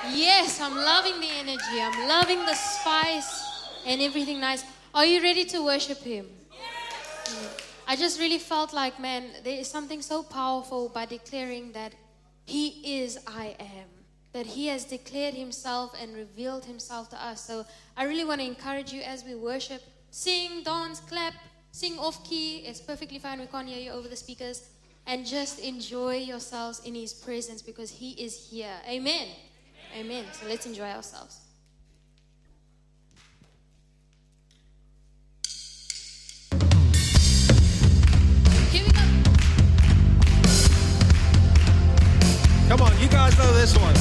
Yes, I'm loving the energy. I'm loving the spice and everything nice. Are you ready to worship Him? I just really felt like, man, there is something so powerful by declaring that He is I am. That He has declared Himself and revealed Himself to us. So I really want to encourage you as we worship. Sing, dance, clap, sing off key. It's perfectly fine. We can't hear you over the speakers. And just enjoy yourselves in His presence because He is here. Amen. Amen. So let's enjoy ourselves. Here we go. Come on, you guys know this one.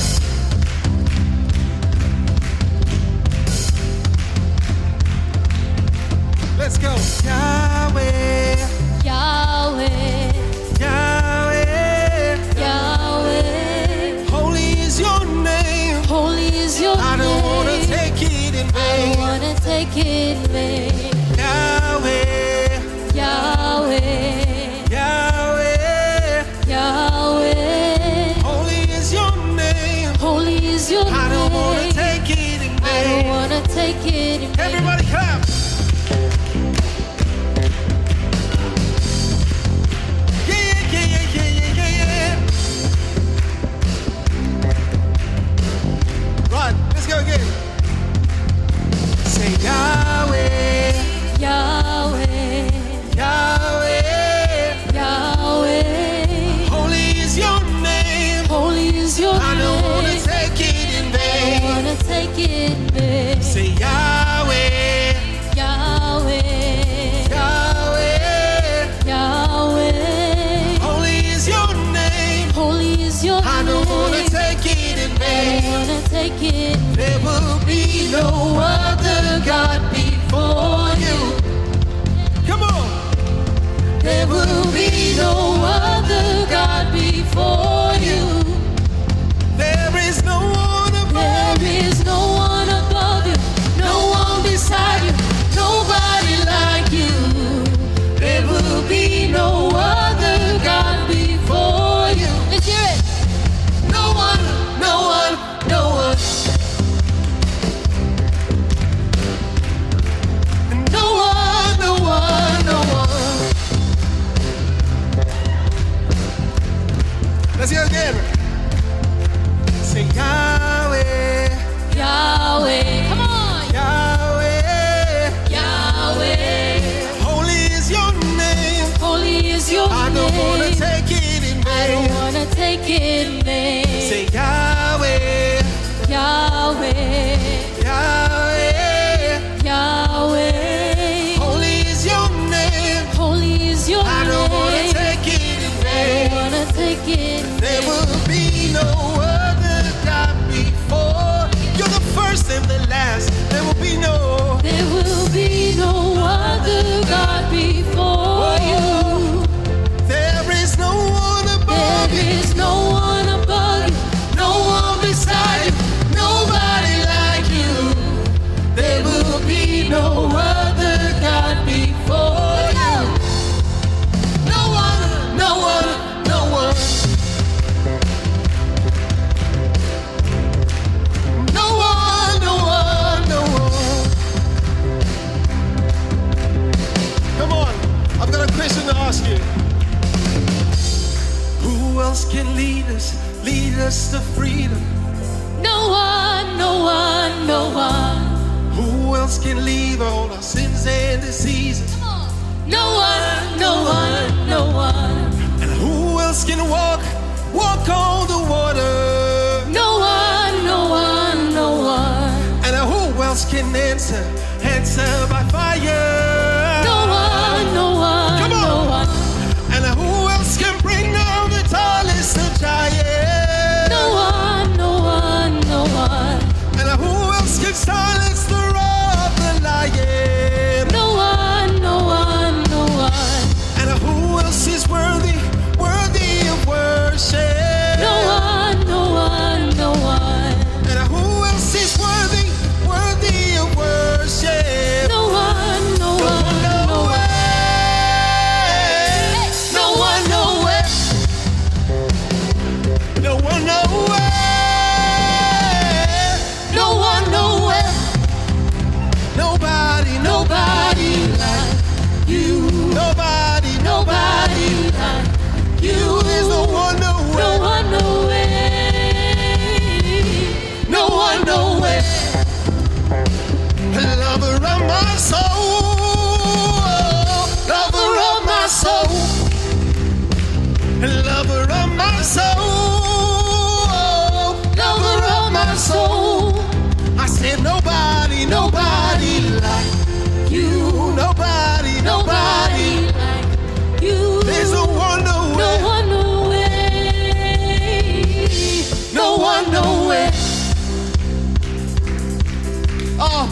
Let's go. Yahweh, Yahweh, Yahweh, Yahweh. holy is your name. Holy is your I name. don't want to take it in I vain. don't want to take it in vain. Yahweh, Yahweh, Yahweh, Yahweh. holy is your name. Holy is your I don't want to name. take it in I don't vain. want to take it in vain. Everybody clap. Yeah, yeah, yeah, yeah, yeah, yeah, yeah. Right, let's go again. Say Yahweh, Yahweh, Yahweh, Yahweh. holy is your name. Holy is your I don't want to name. take it in I don't vain. want to take it in vain. Say Yahweh, Yahweh, Yahweh, Yahweh. holy is your name. Holy is your I don't want to name. take it in I don't vain. want to take it. There will be no other God before you. Come on. There will be no other God before you. There is no one above There you. is no one above you, no one beside you, nobody like you. There will be no other God before you. Let's hear it. No one, no one, no one. No one, no one, no one. Let's hear it again. Say Yahweh, Yahweh, come on. Yahweh. Yahweh, Holy is your name. holy is your I don't want to name. take it in I don't vain. want to take it in vain. Say Yahweh, Yahweh, Yahweh. Yahweh. Holy is your name. Holy is your I don't want to name. take it in I vain. don't wanna take it. There will be no other God before. You're the first and the last. There will be no. There will be no other God before you. There is no one above There you. is no one above you, no one beside you, nobody like you. There will be no other God before you. No one, no one, no one. No one, no one, no one. Come on, I've got a question to ask you. Who else can lead us to freedom? No one, no one, no one. Who else can leave all our sins and diseases? No one, no one, no one. And who else can walk on the water? No one, no one, no one. And who else can answer by fire? No one, no one, Come on. no one. And who else can bring down the tallest of giants? No one, no one, no one. And who else can silence the roar of the lion? No one, no one, no one. And who else is worthy of worship? No one, no one, no one. And who else is worthy of worship? No one,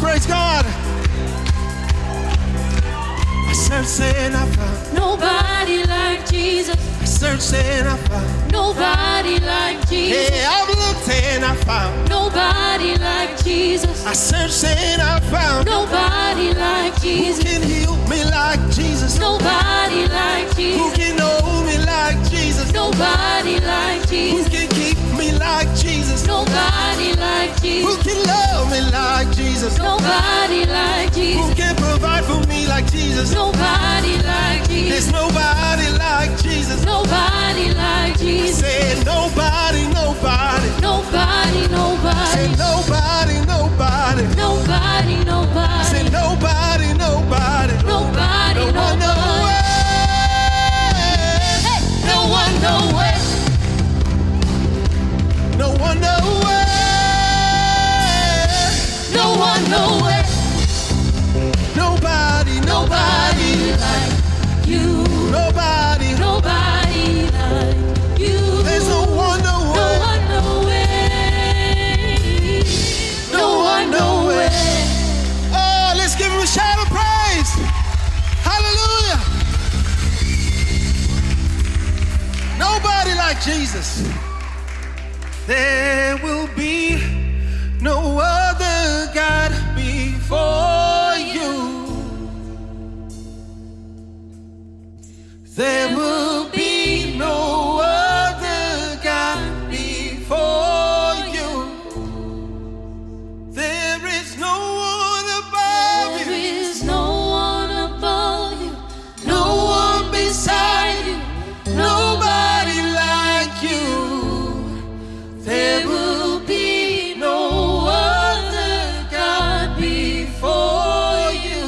praise God. I searched and I found nobody like Jesus. I searched and I found Nobody like Jesus. yeah, I've looked and I found Nobody like Jesus. I searched and I found Nobody like who Jesus. can heal me like Jesus. Nobody like Who Jesus. can know me like Jesus. Nobody like Who Jesus. can keep me like Jesus. Nobody like Who Jesus. can love me like Jesus. Nobody like Who Jesus. can provide for me like Jesus. Nobody like There's Jesus. nobody like Jesus. Nobody like Jesus. Say nobody, nobody. Nobody, Say nobody. nobody, nobody. Nobody, Say nobody. nobody, nobody. Nobody, No one, no nobody. way. No one, no way. No one, no way. No one, no way. Nobody, Nobody nobody. like you. Nobody. Nobody like you. There's no one, no No way. one, no way. No one, no way. Oh, let's give him a shout of praise. Hallelujah. Nobody like Jesus. There will be no other God before you. There will be no other God before you. There is no one above There you. is no one above you. No one beside you. Nobody like you. There will be no other God before you.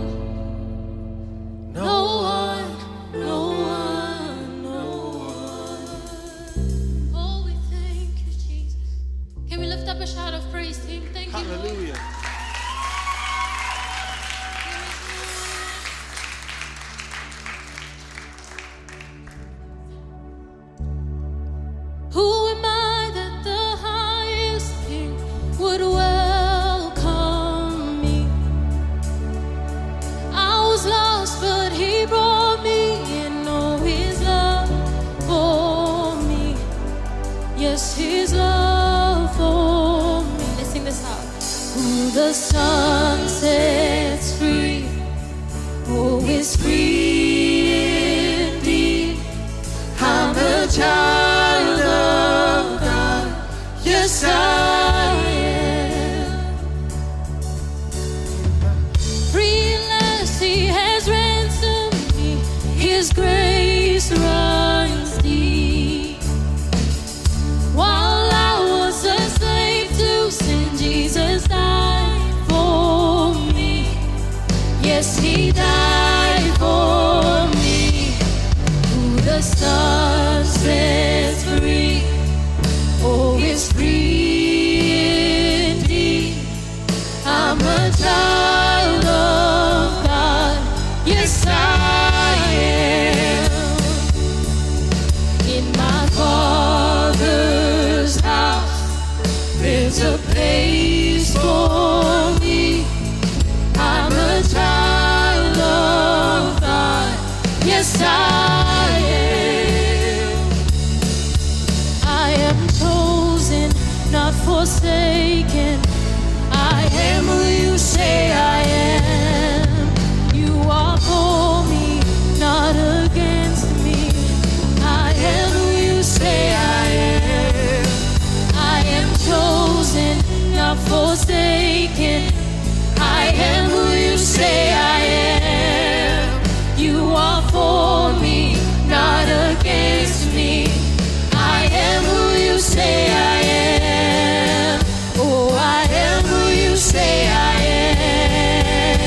No one, no one, no one. Oh, we thank you, Jesus. Can we lift up a shout of praise to Him? Thank you, Lord. Hallelujah. Who am I that the highest King would welcome me? I was lost, but He brought me in. Oh, His love for me. Yes, His love for me. Let's sing this out. Who the Son sets free, oh, is free indeed. I'm a child of God. Yes, I am. Free at last, He has ransomed me. His grace runs deep. While I was a slave to sin, Jesus died for me. Yes, He died for me. Who the Son sets free, oh, is free indeed. I'm a child of God. Yes, I am. In my Father's house, there's a place for me. I'm a child of God. Yes, I am. I am chosen, not forsaken. I am who you say I am. You are for me, not against me. I am who you say I am. I am chosen, not forsaken. I am who you say I am. You are for me, not against me. I am who you say I am. Oh, I am who you say I am.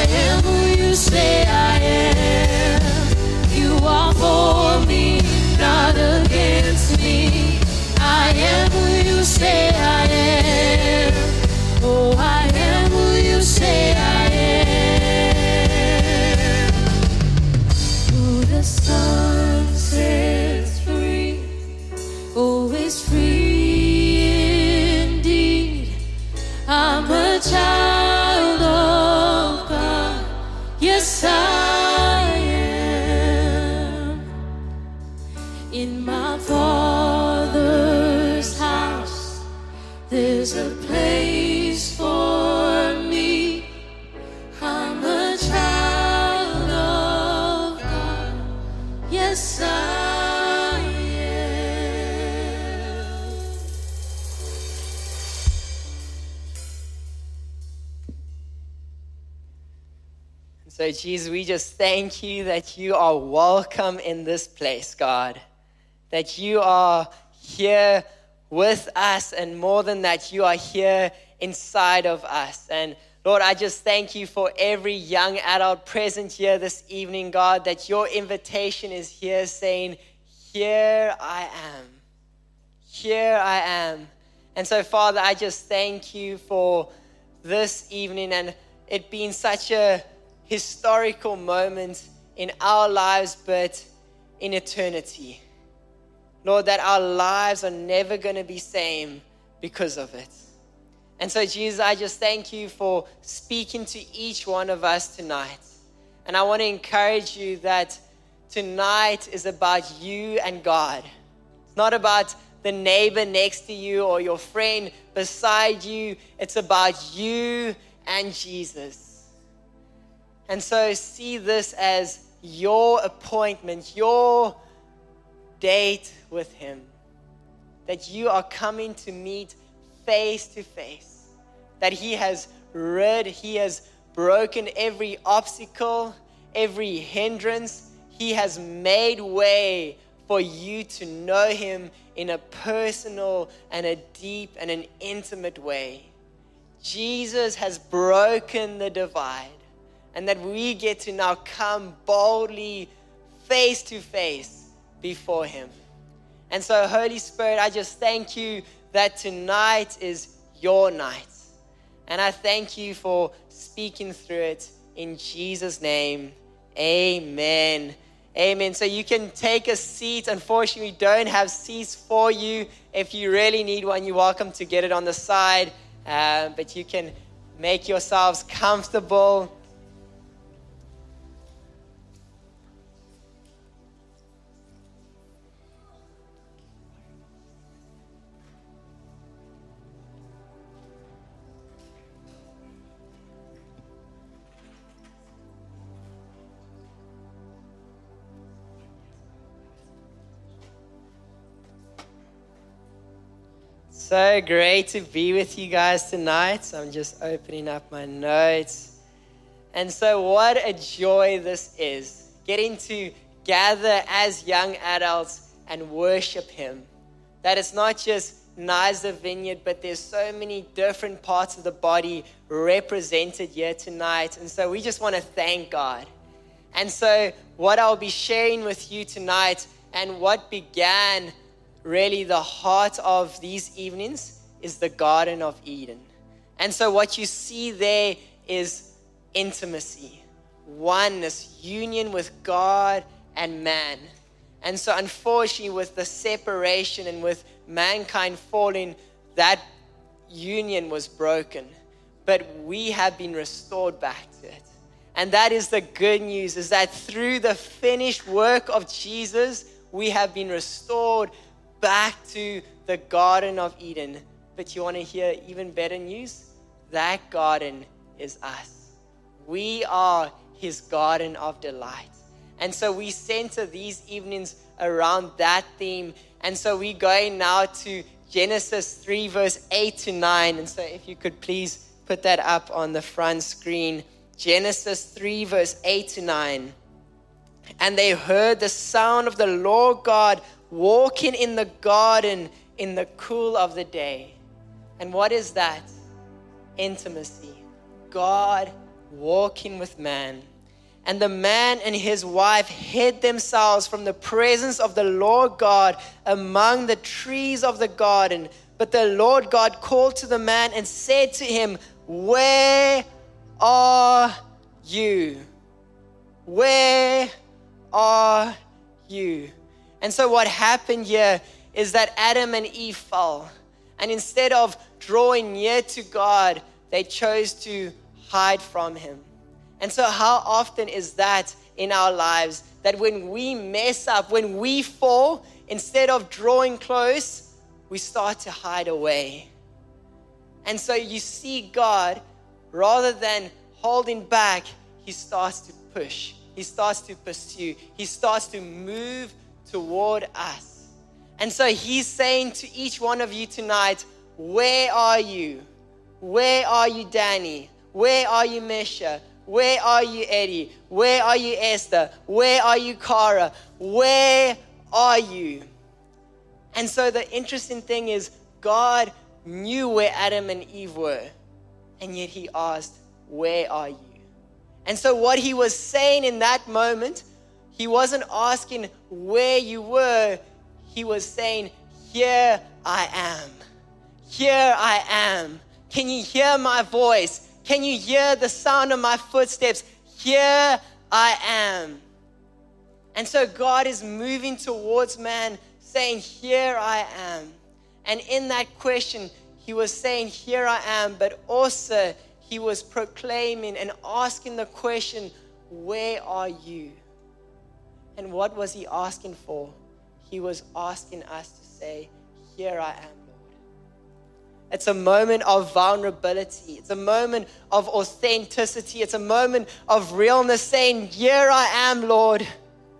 am who you say I am. You are for me, not against me. I am who you say I am. Oh, I am who you say I am. Who the sun sets free, always free indeed. I'm a child of God. Yes, I am. In my Father's house, there's a place for me. I'm a child of God. Yes, I am. So, Jesus, we just thank you that you are welcome in this place, God. That you are here with us, and more than that, you are here inside of us. And Lord, I just thank you for every young adult present here this evening, God, that your invitation is here saying, here I am. Here I am. And so, Father, I just thank you for this evening and it being such a historical moment in our lives, but in eternity. Lord, that our lives are never going to be same because of it. And so, Jesus, I just thank you for speaking to each one of us tonight. And I want to encourage you that tonight is about you and God. It's not about the neighbor next to you or your friend beside you. It's about you and Jesus. And so see this as your appointment, your date with him. That you are coming to meet face to face. That he has broken every obstacle, every hindrance. He has made way for you to know him in a personal and a deep and an intimate way. Jesus has broken the divide, and that we get to now come boldly face to face before him. And so, Holy Spirit, I just thank you that tonight is your night. And I thank you for speaking through it in Jesus' name. Amen. Amen. So you can take a seat. Unfortunately, we don't have seats for you. If you really need one, you're welcome to get it on the side. But you can make yourselves comfortable. So great to be with you guys tonight. So I'm just opening up my notes. And so what a joy this is, getting to gather as young adults and worship him. That it's not just Niza Vineyard, but there's so many different parts of the body represented here tonight. And so we just want to thank God. And so what I'll be sharing with you tonight and what began really the heart of these evenings is the Garden of Eden. And so what you see there is intimacy, oneness, union with God and man. And so unfortunately, with the separation and with mankind falling, that union was broken. But we have been restored back to it. And that is the good news, is that through the finished work of Jesus, we have been restored back to the Garden of Eden. But you want to hear even better news? That garden is us. We are his garden of delight. And so we center these evenings around that theme. And so we're going now to Genesis 3 verse 8 to 9. And so if you could please put that up on the front screen. Genesis 3 verse 8 to 9. And they heard the sound of the Lord God walking in the garden in the cool of the day. And what is that? Intimacy. God walking with man. And the man and his wife hid themselves from the presence of the Lord God among the trees of the garden. But the Lord God called to the man and said to him, "Where are you? Where are you?" And so what happened here is that Adam and Eve fell. And instead of drawing near to God, they chose to hide from him. And so how often is that in our lives, that when we mess up, when we fall, instead of drawing close, we start to hide away. And so you see God, rather than holding back, he starts to push. He starts to pursue. He starts to move toward us. And so he's saying to each one of you tonight, where are you? Where are you, Danny? Where are you, Misha? Where are you, Eddie? Where are you, Esther? Where are you, Cara? Where are you? And so the interesting thing is, God knew where Adam and Eve were, and yet he asked, where are you? And so what he was saying in that moment, he wasn't asking where you were. He was saying, here I am. Here I am. Can you hear my voice? Can you hear the sound of my footsteps? Here I am. And so God is moving towards man, saying, here I am. And in that question, he was saying, here I am, but also he was proclaiming and asking the question, where are you? And what was he asking for? He was asking us to say, here I am, Lord. It's a moment of vulnerability. It's a moment of authenticity. It's a moment of realness, saying, here I am, Lord.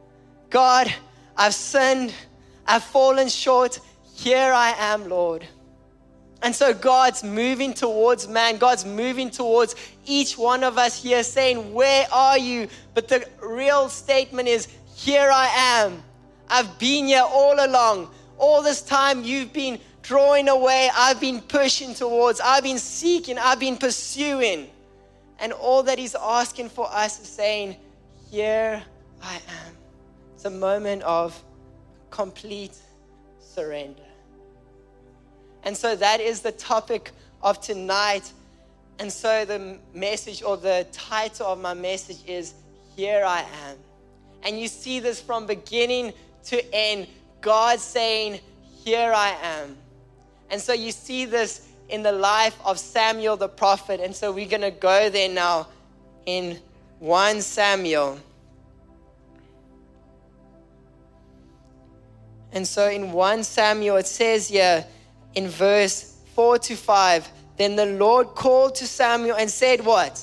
God, I've sinned. I've fallen short. Here I am, Lord. And so God's moving towards man. God's moving towards each one of us here, saying, where are you? But the real statement is, here I am. I've been here all along. All this time you've been drawing away. I've been pushing towards. I've been seeking. I've been pursuing. And all that he's asking for us is saying, here I am. It's a moment of complete surrender. And so that is the topic of tonight. And so the message, or the title of my message, is Here I Am. And you see this from beginning to end, God saying, here I am. And so you see this in the life of Samuel the prophet. And so we're going to go there now in 1 Samuel. And so in 1 Samuel, it says here in verse 4 to 5, then the Lord called to Samuel and said what?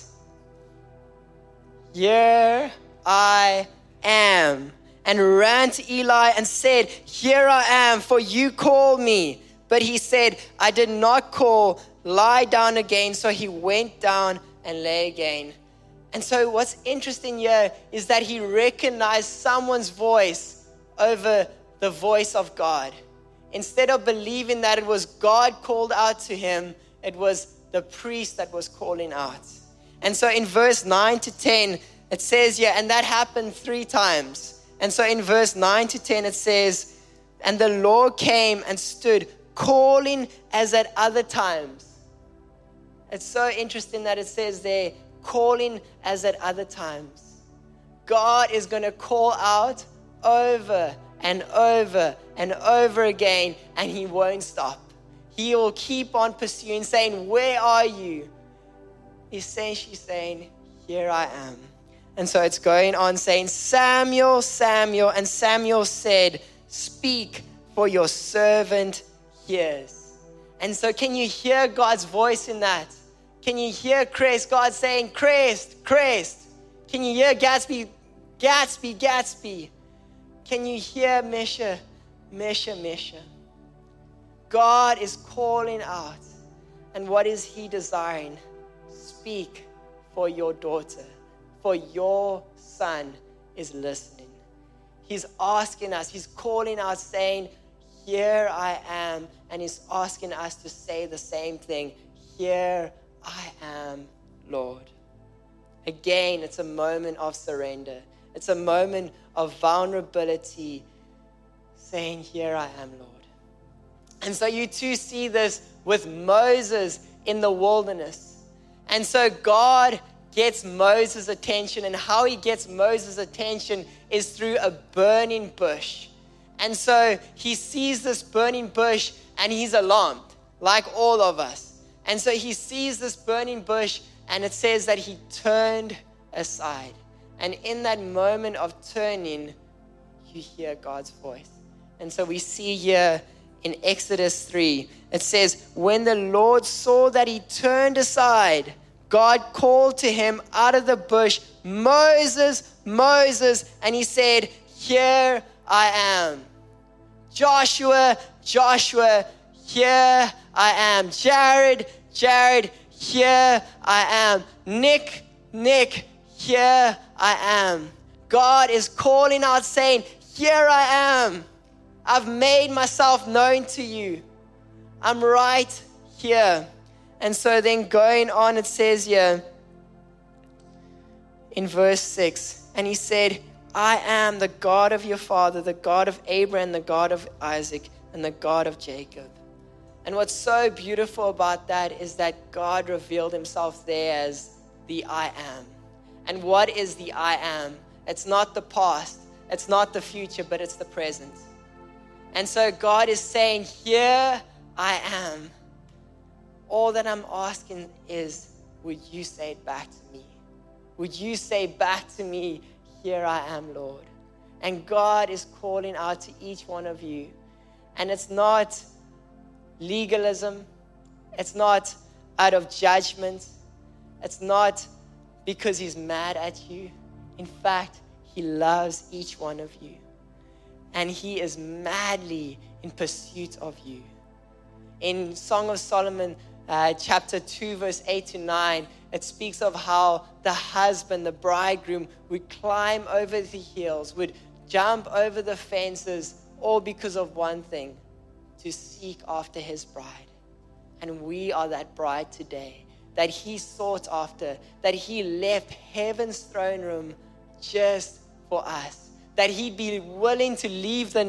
Here I am. And ran to Eli and said, here I am, for you called me. But he said, I did not call, lie down again. So he went down and lay again. And so what's interesting here is that he recognized someone's voice over the voice of God. Instead of believing that it was God called out to him, it was the priest that was calling out. And so in verse 9 to 10, it says here, and that happened 3 times. And so in verse 9 to 10, it says, and the Lord came and stood, calling as at other times. It's so interesting that it says there, calling as at other times. God is going to call out over and over and over again, and he won't stop. He will keep on pursuing, saying, where are you? He's essentially saying, here I am. And so it's going on saying, Samuel, Samuel. And Samuel said, speak, for your servant hears. And so can you hear God's voice in that? Can you hear Crest, God saying, Crest, Crest? Can you hear Gatsby, Gatsby, Gatsby? Can you hear Misha, Misha, Misha? God is calling out. And what is he desiring? Speak, for your daughter. For your son is listening. He's asking us, he's calling out saying, here I am. And he's asking us to say the same thing. Here I am, Lord. again, it's a moment of surrender. It's a moment of vulnerability, saying, here I am, Lord. And so you too see this with Moses in the wilderness. And so God gets Moses' attention, and how he gets Moses' attention is through a burning bush. And so he sees this burning bush and he's alarmed, like all of us. And so he sees this burning bush, and it says that he turned aside. And in that moment of turning, you hear God's voice. And so we see here in Exodus 3, it says, when the Lord saw that he turned aside, God called to him out of the bush, Moses, Moses, and he said, here I am. Joshua, Joshua, here I am. Jared, Jared, here I am. Nick, Nick, here I am. God is calling out saying, here I am. I've made myself known to you. I'm right here. And so then going on, it says here in verse 6, and he said, I am the God of your father, the God of Abraham, the God of Isaac, and the God of Jacob. And what's so beautiful about that is that God revealed himself there as the I am. And what is the I am? It's not the past, it's not the future, but it's the present. And so God is saying, here I am. All that I'm asking is, would you say it back to me? Would you say back to me, here I am, Lord? And God is calling out to each one of you. And it's not legalism. It's not out of judgment. It's not because he's mad at you. In fact, he loves each one of you. And he is madly in pursuit of you. In Song of Solomon, chapter 2, verse 8 to 9, it speaks of how the husband, the bridegroom, would climb over the hills, would jump over the fences, all because of one thing, to seek after his bride. And we are that bride today, that he sought after, that he left heaven's throne room just for us. That he'd be willing to leave the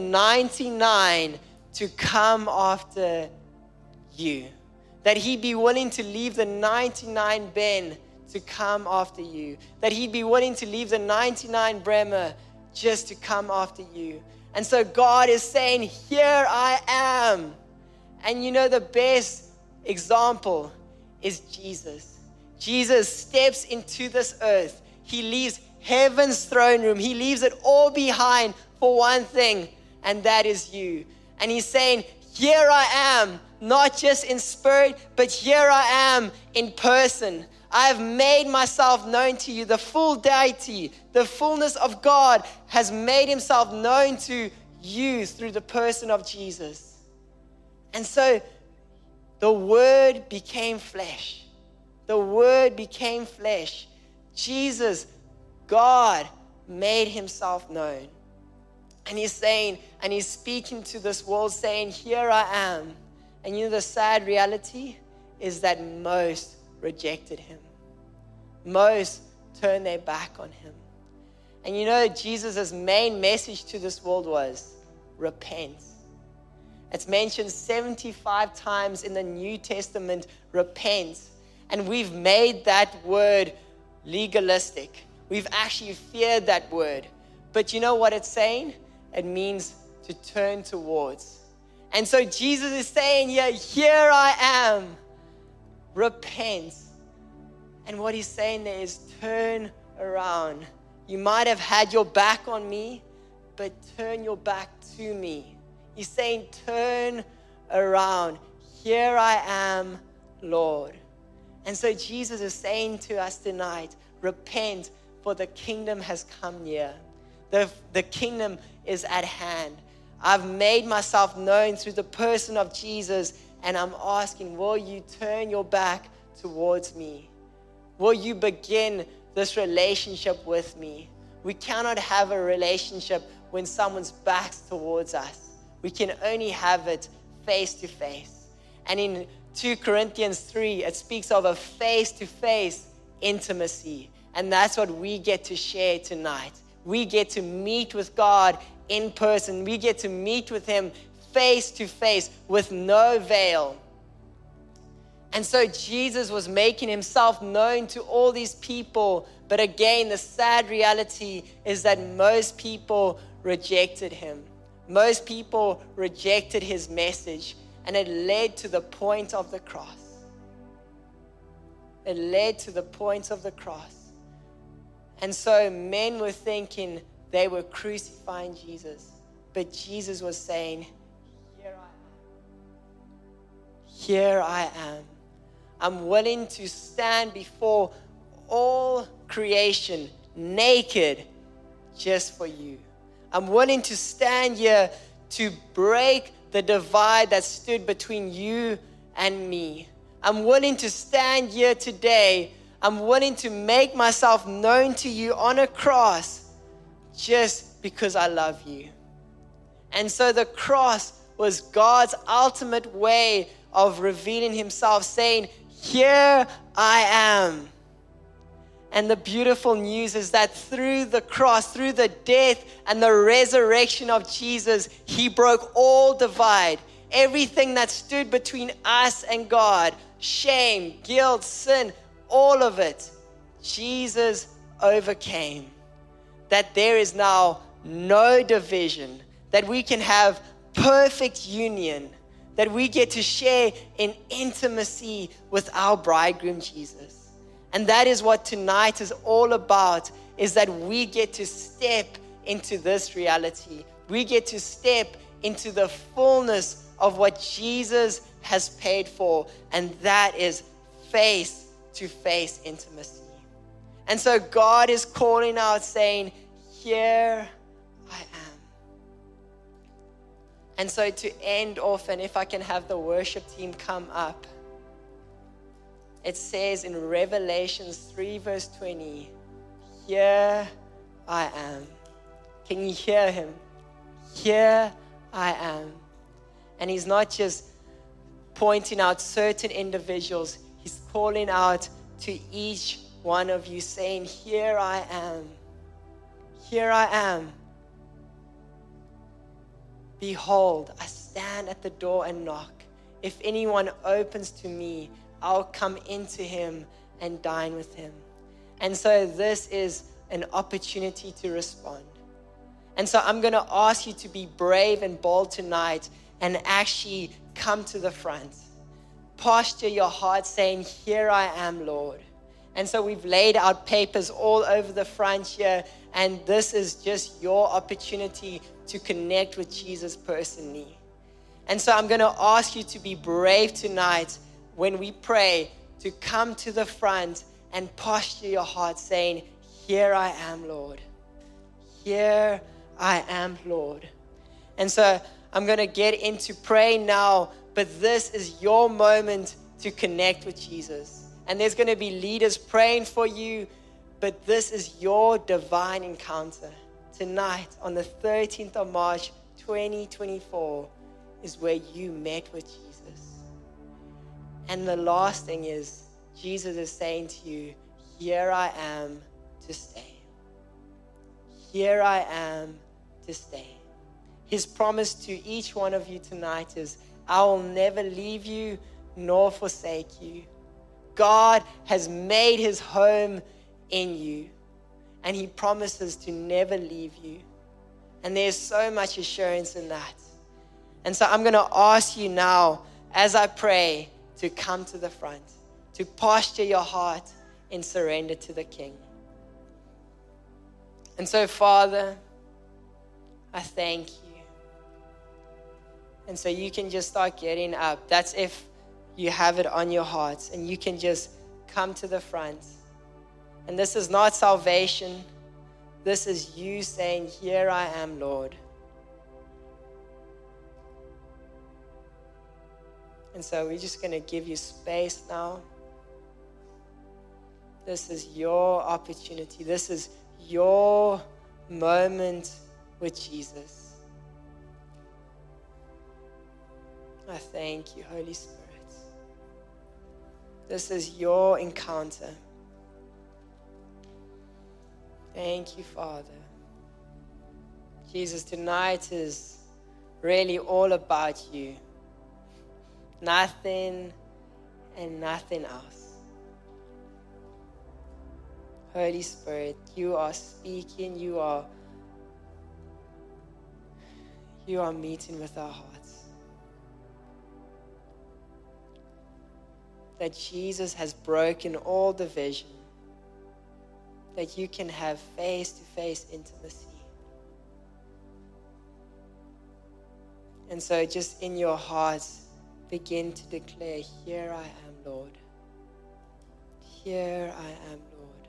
99 to come after you. That he'd be willing to leave the 99 Ben to come after you. That he'd be willing to leave the 99 Bremer just to come after you. And so God is saying, here I am. And you know, the best example is Jesus. Jesus steps into this earth. He leaves heaven's throne room. He leaves it all behind for one thing, and that is you. And he's saying, here I am, not just in spirit, but here I am in person. I have made myself known to you. The full deity, the fullness of God has made himself known to you through the person of Jesus. And so the Word became flesh. The Word became flesh. Jesus, God, made himself known. And he's saying, and he's speaking to this world saying, here I am. And you know, the sad reality is that most rejected him. Most turned their back on him. And you know, Jesus' main message to this world was, repent. It's mentioned 75 times in the New Testament, repent. And we've made that word legalistic. We've actually feared that word. But you know what it's saying? It means to turn towards. And so Jesus is saying, yeah, here I am. Repent. And what he's saying there is turn around. You might have had your back on me, but turn your back to me. He's saying, turn around. Here I am, Lord. And so Jesus is saying to us tonight, repent, for the kingdom has come near. The kingdom is at hand. I've made myself known through the person of Jesus, and I'm asking, will you turn your back towards me? Will you begin this relationship with me? We cannot have a relationship when someone's back's towards us. We can only have it face to face. And in 2 Corinthians 3, it speaks of a face-to-face intimacy. And that's what we get to share tonight. We get to meet with God in person. We get to meet with Him face to face with no veil. And so Jesus was making Himself known to all these people. But again, the sad reality is that most people rejected Him. Most people rejected His message. And it led to the point of the cross. It led to the point of the cross. And so men were thinking they were crucifying Jesus. But Jesus was saying, here I am. Here I am. I'm willing to stand before all creation naked just for you. I'm willing to stand here to break the divide that stood between you and me. I'm willing to stand here today. I'm willing to make myself known to you on a cross just because I love you. And so the cross was God's ultimate way of revealing Himself, saying, here I am. And the beautiful news is that through the cross, through the death and the resurrection of Jesus, He broke all divide. Everything that stood between us and God, shame, guilt, sin, all of it, Jesus overcame. That there is now no division, that we can have perfect union, that we get to share in intimacy with our bridegroom Jesus. And that is what tonight is all about, is that we get to step into this reality. We get to step into the fullness of what Jesus has paid for, and that is face-to-face intimacy. And so God is calling out saying, here I am. And so to end off, and if I can have the worship team come up, it says in Revelations 3 verse 20, here I am. Can you hear Him? Here I am. And He's not just pointing out certain individuals. He's calling out to each one of you saying, here I am. Here I am. Behold, I stand at the door and knock. If anyone opens to me, I'll come into him and dine with him. And so this is an opportunity to respond. And so I'm going to ask you to be brave and bold tonight and actually come to the front. Posture your heart saying, here I am, Lord. And so we've laid out papers all over the front here, and this is just your opportunity to connect with Jesus personally. And so I'm going to ask you to be brave tonight when we pray, to come to the front and posture your heart saying, here I am, Lord. Here I am, Lord. And so I'm going to get into praying now, but this is your moment to connect with Jesus. And there's going to be leaders praying for you, but this is your divine encounter. Tonight, on the 13th of March, 2024, is where you met with Jesus. And the last thing is, Jesus is saying to you, here I am to stay. Here I am to stay. His promise to each one of you tonight is, I will never leave you nor forsake you. God has made His home in you, and He promises to never leave you. And there's so much assurance in that. And so I'm going to ask you now, as I pray, to come to the front, to posture your heart in surrender to the King. And so, Father, I thank you. And so you can just start getting up. That's if you have it on your hearts, and you can just come to the front. And this is not salvation. This is you saying, here I am, Lord. And so we're just going to give you space now. This is your opportunity. This is your moment with Jesus. I thank you, Holy Spirit. This is your encounter. Thank you, Father. Jesus, tonight is really all about you. Nothing and nothing else. Holy Spirit, you are speaking, you are meeting with our hearts. That Jesus has broken all division. That you can have face-to-face intimacy. And so just in your hearts, begin to declare, here I am, Lord. Here I am, Lord.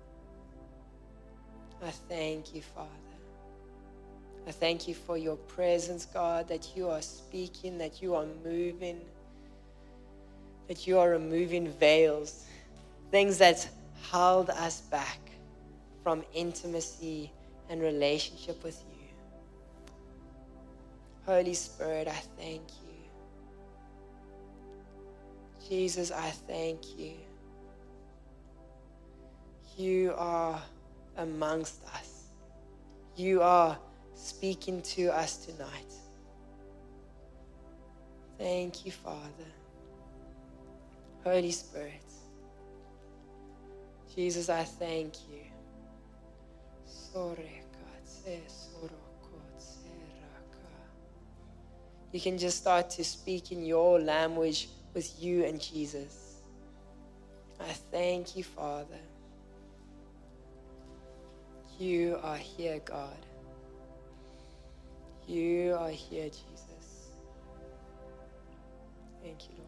I thank you, Father. I thank you for your presence, God, that you are speaking, that you are moving, that you are removing veils, things that held us back from intimacy and relationship with you. Holy Spirit, I thank you. Jesus, I thank you. You are amongst us. You are speaking to us tonight. Thank you, Father. Holy Spirit. Jesus, I thank you. You can just start to speak in your language with you and Jesus. I thank you, Father. You are here, God. You are here, Jesus. Thank you, Lord.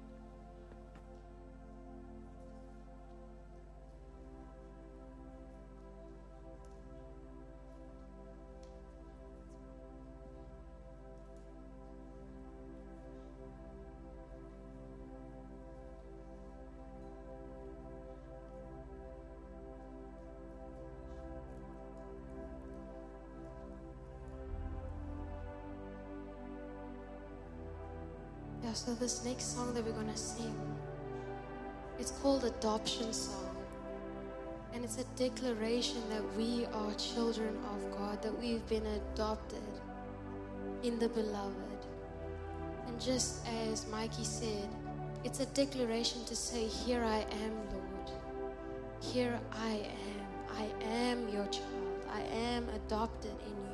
Yeah, so this next song that we're going to sing, it's called Adoption Song. And it's a declaration that we are children of God, that we've been adopted in the Beloved. And just as Mikey said, it's a declaration to say, here I am, Lord. Here I am. I am your child. I am adopted in you.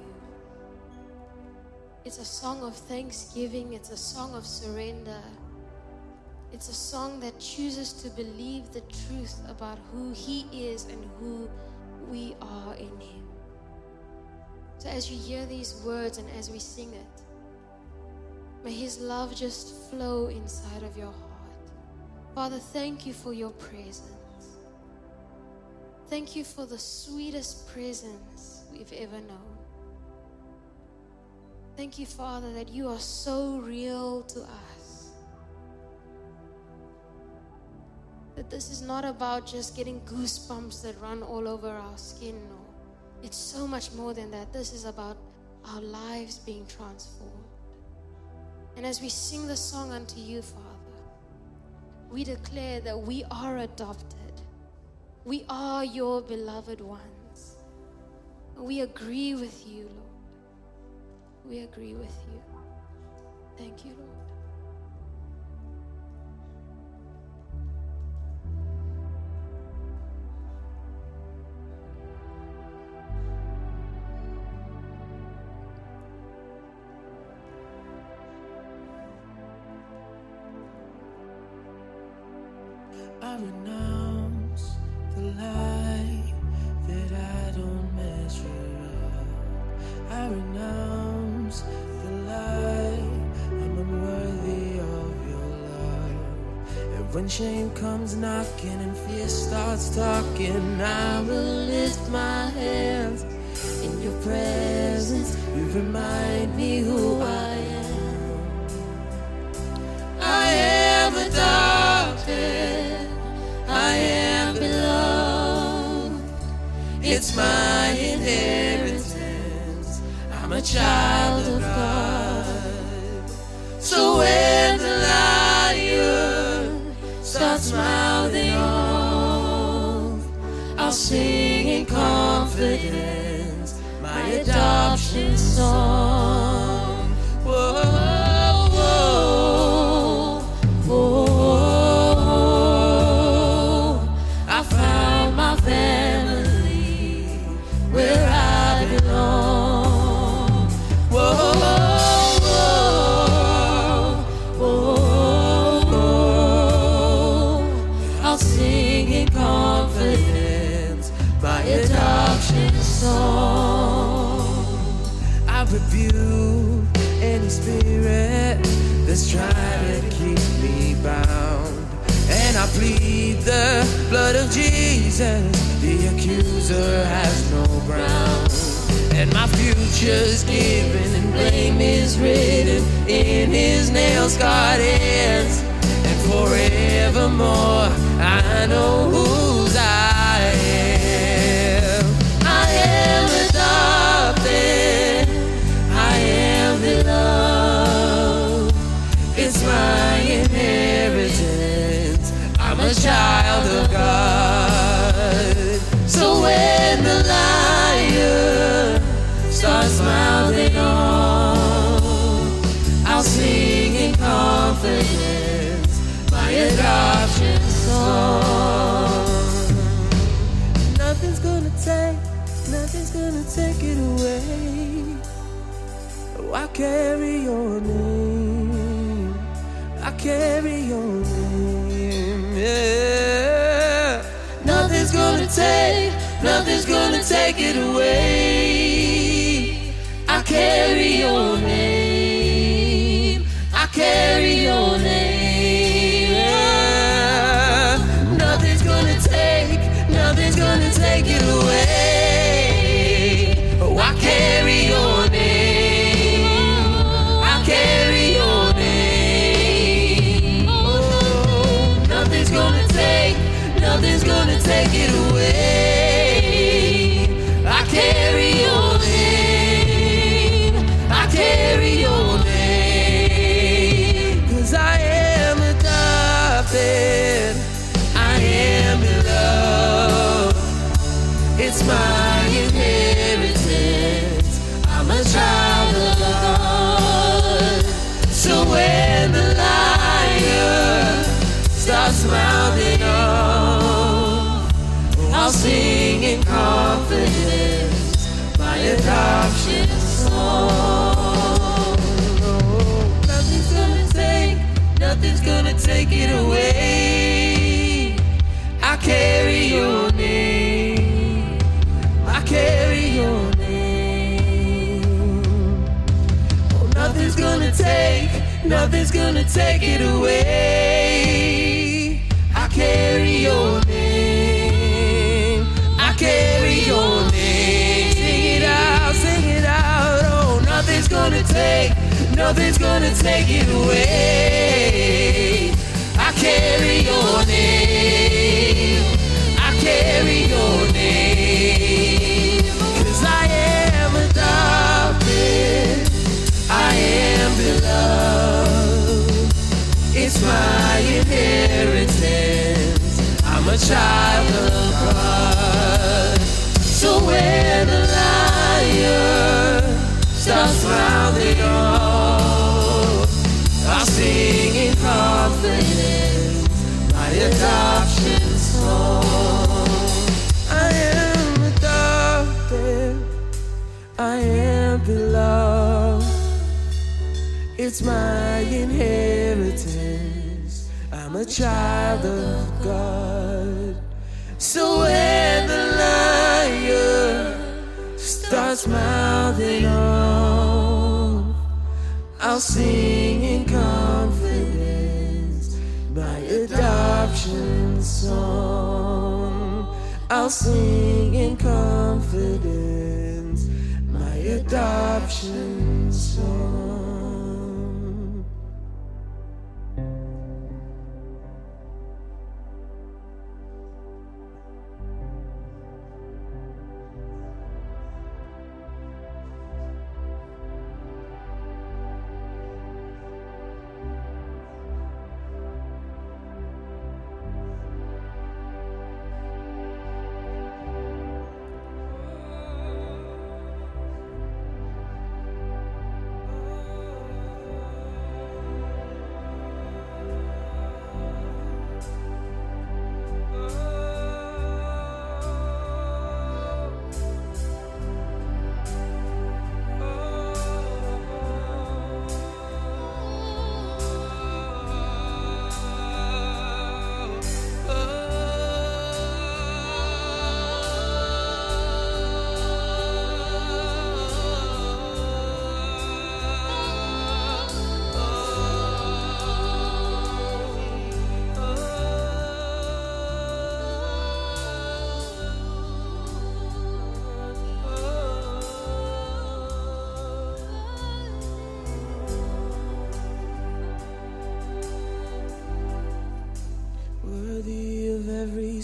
It's a song of thanksgiving. It's a song of surrender. It's a song that chooses to believe the truth about who He is and who we are in Him. So as you hear these words and as we sing it, may His love just flow inside of your heart. Father, thank you for your presence. Thank you for the sweetest presence we've ever known. Thank you, Father, that you are so real to us. That this is not about just getting goosebumps that run all over our skin. No, it's so much more than that. This is about our lives being transformed. And as we sing the song unto you, Father, we declare that we are adopted. We are your beloved ones. We agree with you, Lord. We agree with you. Thank you, Lord. I renounce the lie that I don't measure up. I renounce the lie I'm unworthy of your love. And when shame comes knocking and fear starts talking, I will lift my hands in your presence. You remind me who I am. I am adopted. I am beloved. It's my inheritance. I'm a child of God. So when the lion starts mouthing off, I'll sing in confidence. confidence, my adoption song. Whoa, whoa, whoa. I found my family where I belong. Whoa, whoa, whoa. I'll sing in confidence my adoption song. I rebuke any spirit that's trying to keep me bound, and I plead the blood of Jesus. The accuser has no ground, and my future's given, and blame is written in his nail-scarred hands. And forevermore I know whose I am. I am adopted, I am beloved. It's my inheritance, I'm a child of God. So when the liar starts mouthing on, I'll sing in confidence my adoption song. Nothing's gonna take it away. Oh, I carry your name, I carry your name, yeah. Nothing's gonna take it away. I carry your name, I carry your name, yeah. Nothing's gonna take it away. Oh, I carry your name, I carry your name. Oh, nothing's gonna take it away. I carry your name, I carry your name. 'Cause I am adopted, I am beloved. It's my inheritance, I'm a child of God. So when the liar starts mouthing off, I'll sing in confidence my adoption song. Nothing's gonna take it away. I carry your name, I carry your name. Oh, nothing's gonna take it away. I carry your name, I carry your name. Sing it out. Oh, nothing's gonna take it away. I carry your name, I carry your name. 'Cause I am adopted, I am beloved. It's my inheritance, I'm a child of God. So when the liar starts mouthing on, I'll sing in confidence my adoption song. I am adopted, I am beloved. It's my inheritance, I'm a child of God. So when the liar starts mouthing off, I'll sing in confidence my adoption song. I'll sing in confidence my adoption song.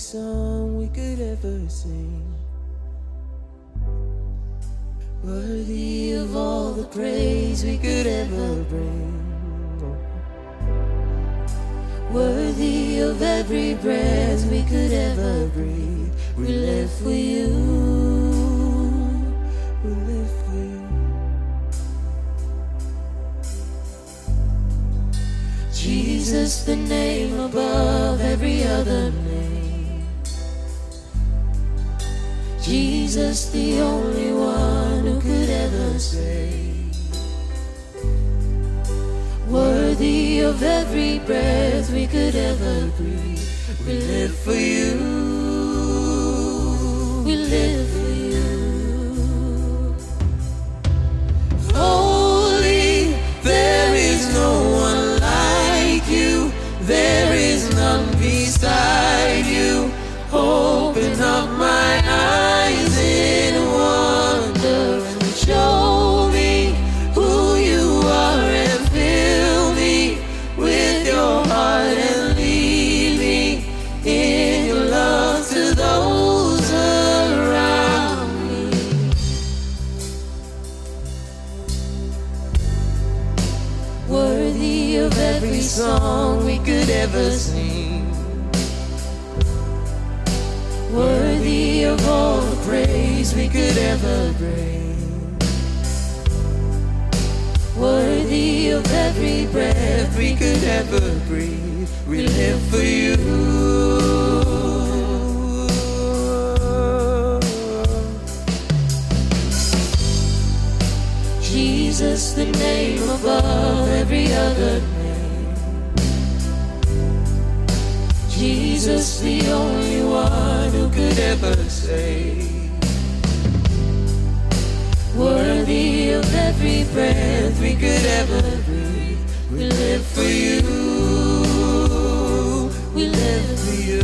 song we could ever sing. Worthy of all the praise we could ever bring. Worthy of every breath we could ever breathe. We live for you. We live for you. Jesus, the name above every other name. Jesus, the only one who could ever save. Worthy of every breath we could ever breathe. We live for you. We live for you. Holy, there is no one like you. There is none beside you. Open up my eyes in wonder and show me who you are and fill me with your heart and lead me in your love to those around me. Worthy of every song we could ever sing. Worthy of all the praise we could ever bring. Worthy of every breath we could ever breathe. We live for you. Jesus, the name above every other name. Jesus, the only one who could ever save. Worthy of every breath we could ever breathe. We live for you. We live for you.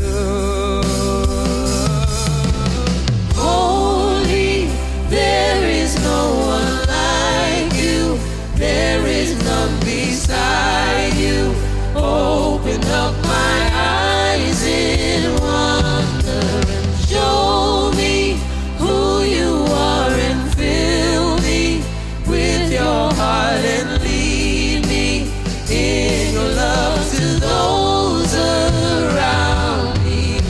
Holy, there is no one like you. There is none beside you. Open up my eyes in wonder and show me who you are and fill me with your heart and lead me in your love to those around me.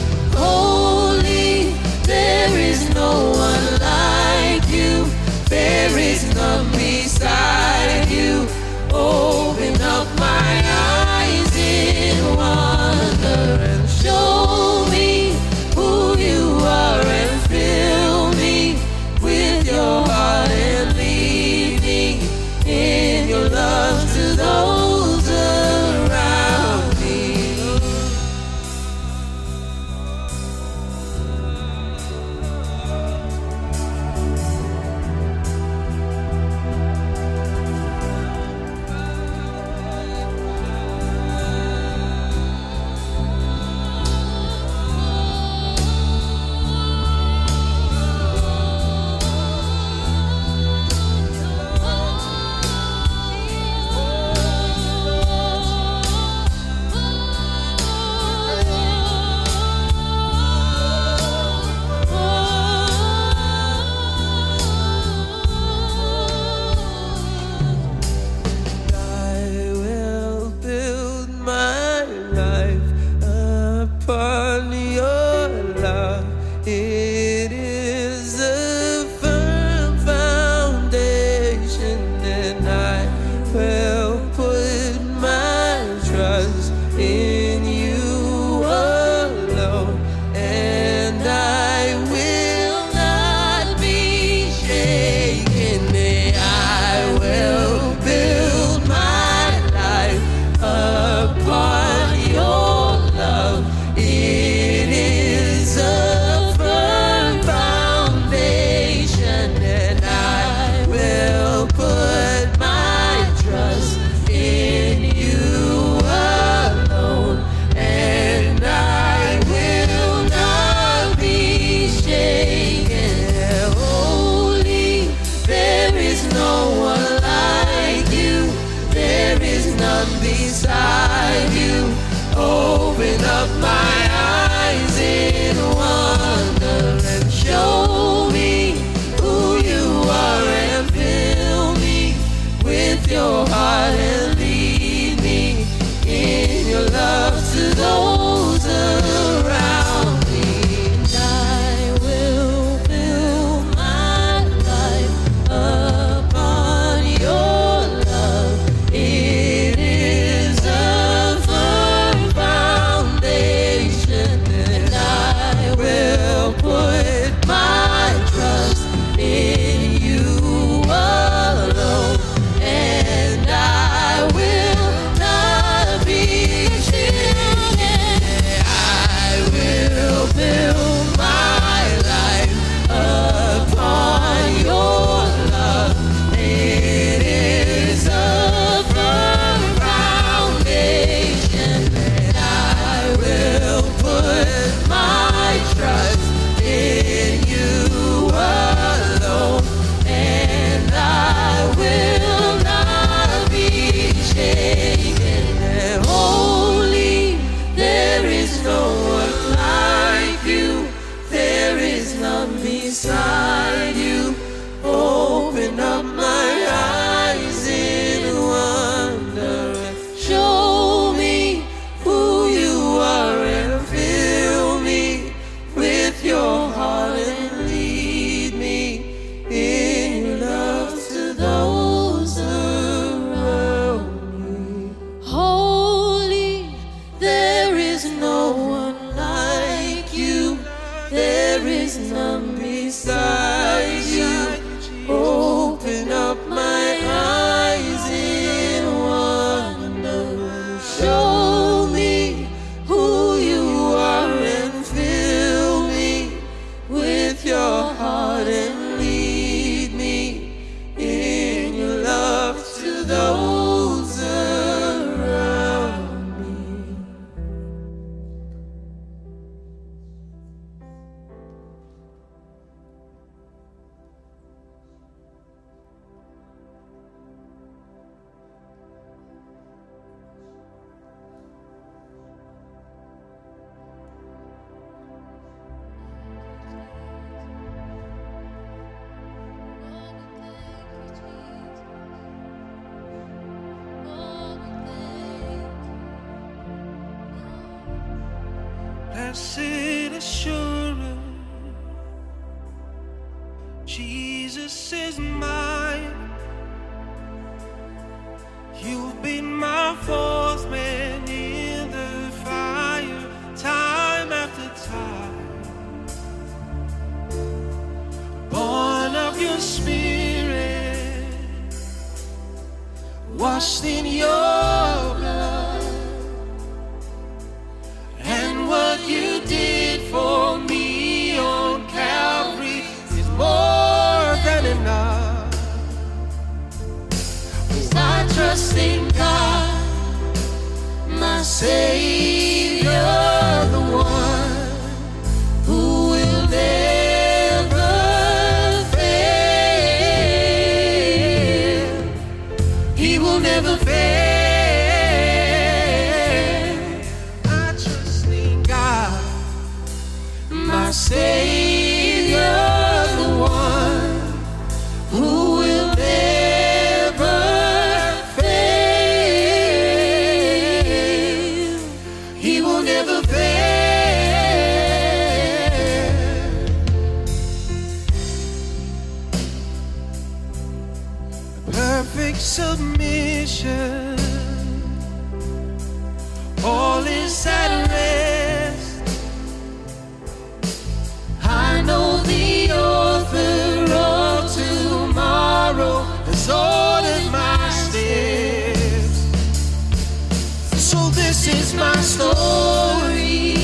Blessed assurance, Jesus is mine. You've been my fourth man in the fire, time after time. Born of your spirit, washed in your blood, and what you did for me on Calvary is more than enough. 'Cause I trust in God, my Savior, the one who will never fail. He will never fail. I trust in God, my Savior, the one who will never fail. He will never fail. Perfect submission, all is at rest. I know the author of tomorrow has ordered my steps. So this is my story,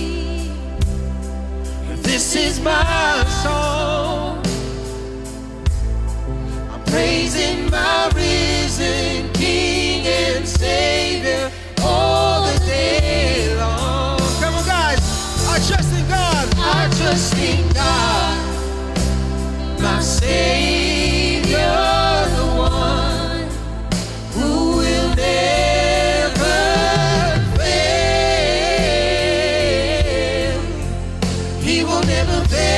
this is my song. I'm praising my risen King and Savior all the day long. Come on, guys, I trust in God. I trust in God, my Savior, the one who will never fail. He will never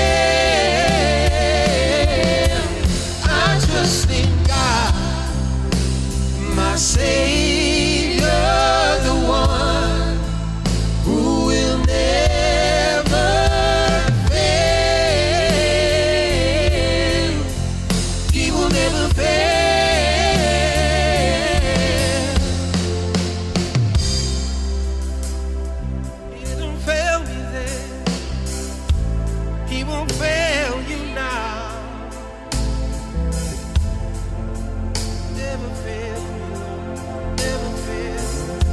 fail. I trust in God, my Savior, the one who will never fail. He will never fail. He didn't fail me then, he won't fail you now. Never fail me, never fail.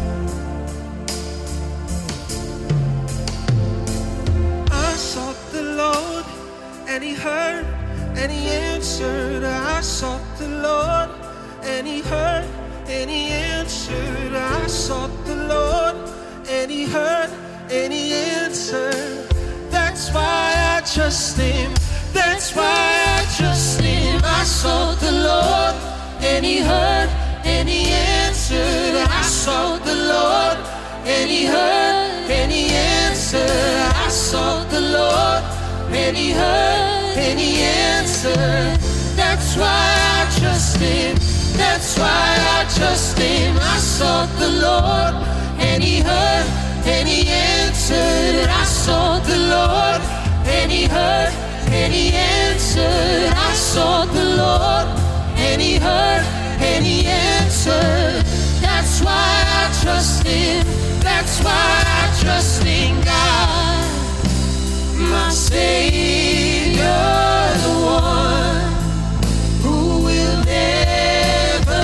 I sought the Lord, and he heard, and he answered. I sought the Lord, and he heard, and he answered. I sought the Lord, and he heard, and he answered. That's why I trust him. That's why I trust him. I sought the Lord, and he heard, and he answered. I sought the Lord, and he heard, and he answered. I sought the Lord, and he heard, and he answered. That's why I trust him. That's why I trust him. I sought the Lord, and he heard, and he answered. I sought the Lord, and he heard, and he answered. I sought the Lord, and he heard, and he answered. That's why I trust him. That's why I trust in God, my Savior, the one who will never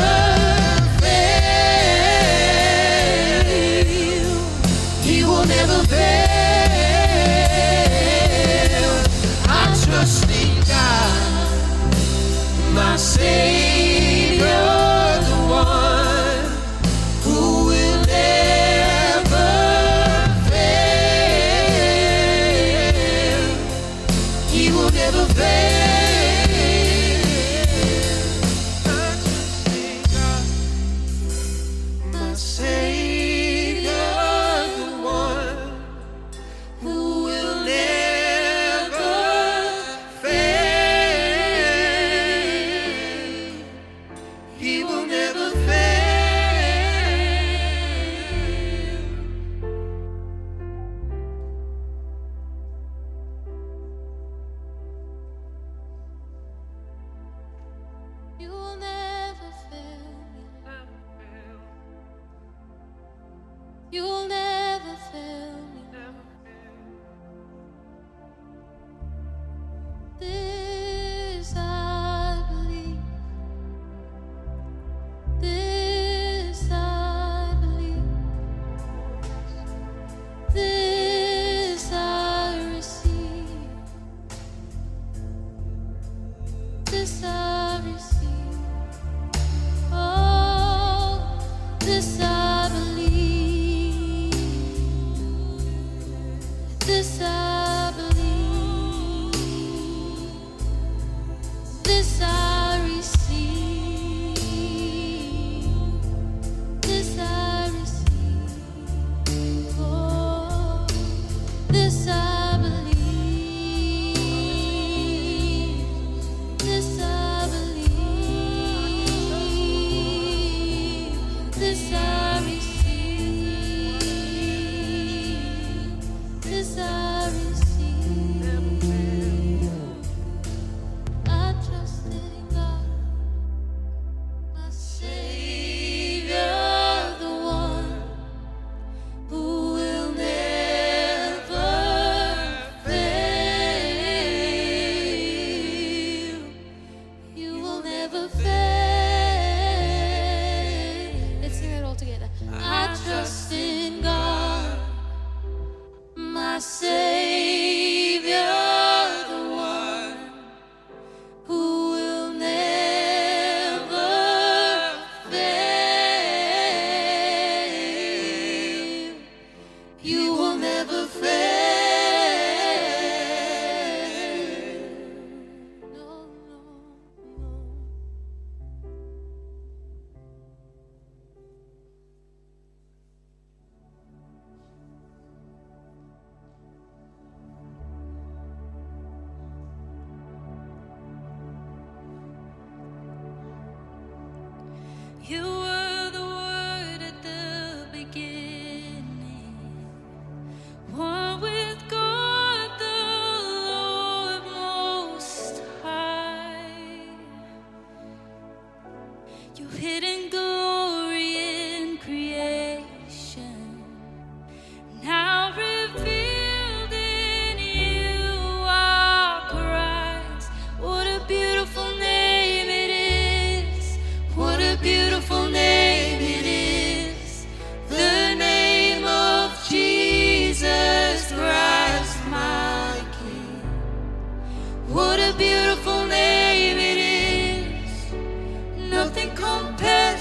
fail. He will never fail. I trust in God, my Savior, the one who will never fail. You will never fail me. You will never fail me. This I believe. This I believe. This I receive. This I receive. Oh, this I believe. This I believe. This I receive. This I receive. Oh, this I believe. This I believe. This I receive. This I receive. I trust in God, my Savior, the one who will never fail. You will never fail. Let's sing it all together. I trust in God, my Savior, the one who will never fail. You will never fail. No, no, no. You were the Word at the beginning, one with God the Lord Most High. Your hidden glory in creation, now revealed in you are Christ. What a beautiful name it is. What a beautiful name it is. The name of Jesus Christ, my King. What a beautiful name it is. Nothing compares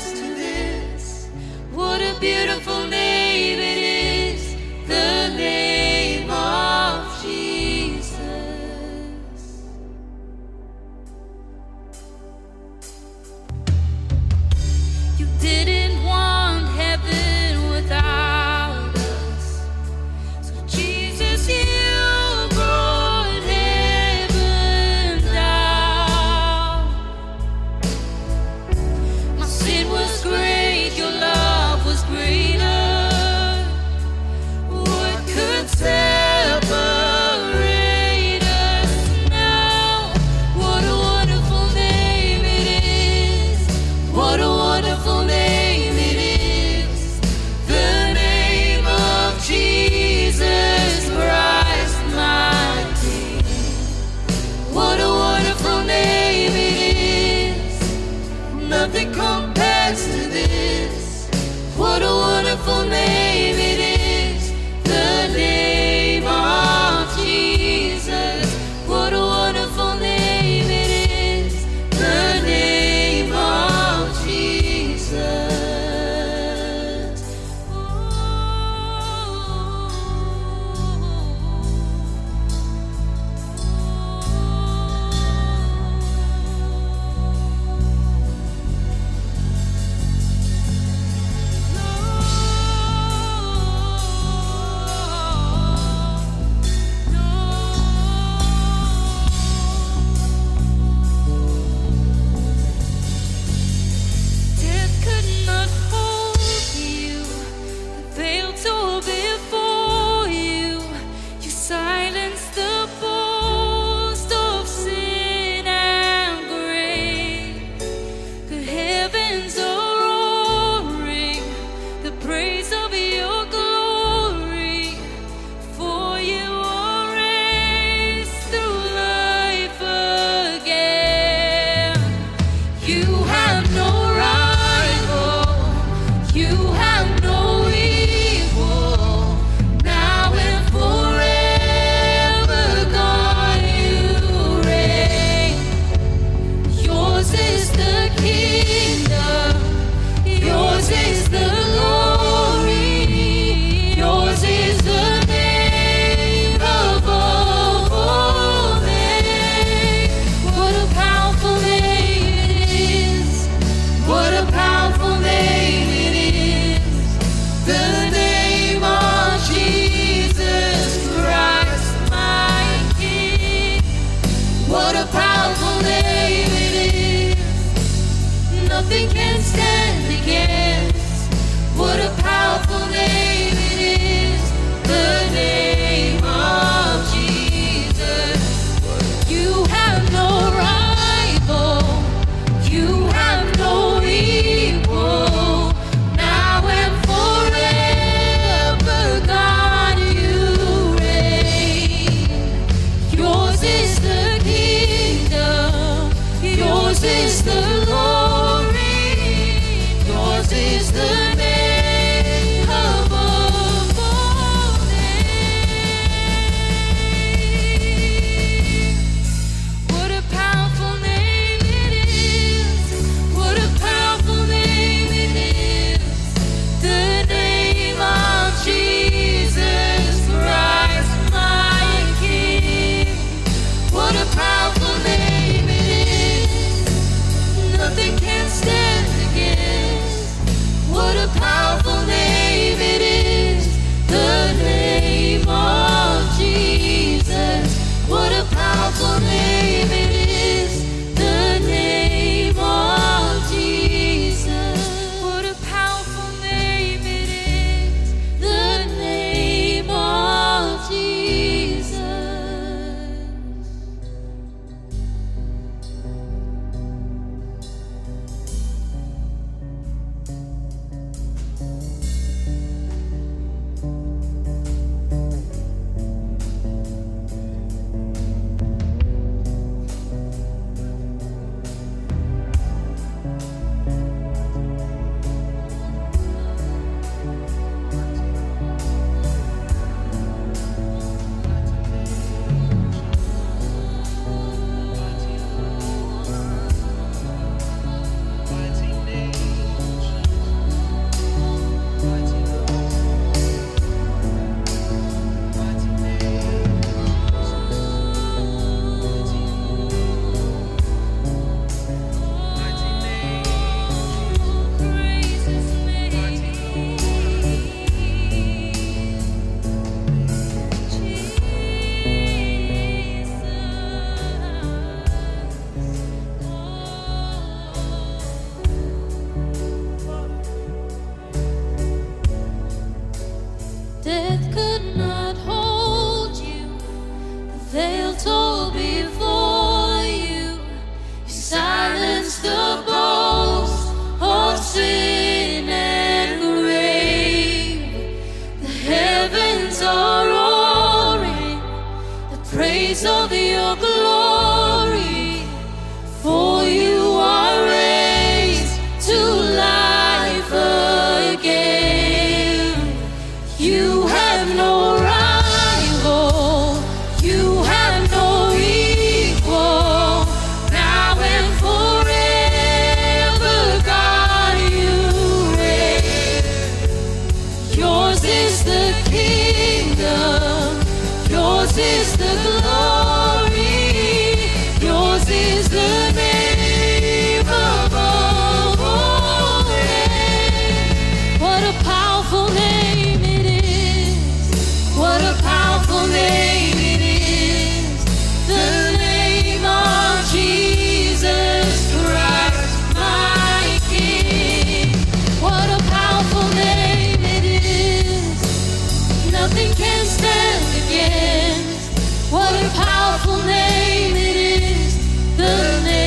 the name above all names. What a powerful name it is. What a powerful name it is. The name of Jesus Christ, my King. What a powerful name it is. Nothing can stand against. What a powerful name it is. The name